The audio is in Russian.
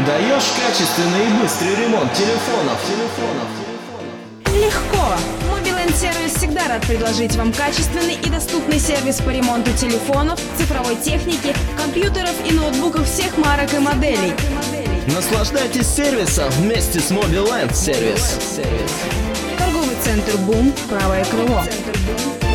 Даешь качественный и быстрый ремонт телефонов. Легко! Mobiland Service всегда рад предложить вам качественный и доступный сервис по ремонту телефонов, цифровой техники, компьютеров и ноутбуков всех марок и моделей. Наслаждайтесь сервисом вместе с Mobiland Service. Торговый центр «Бум», правое крыло.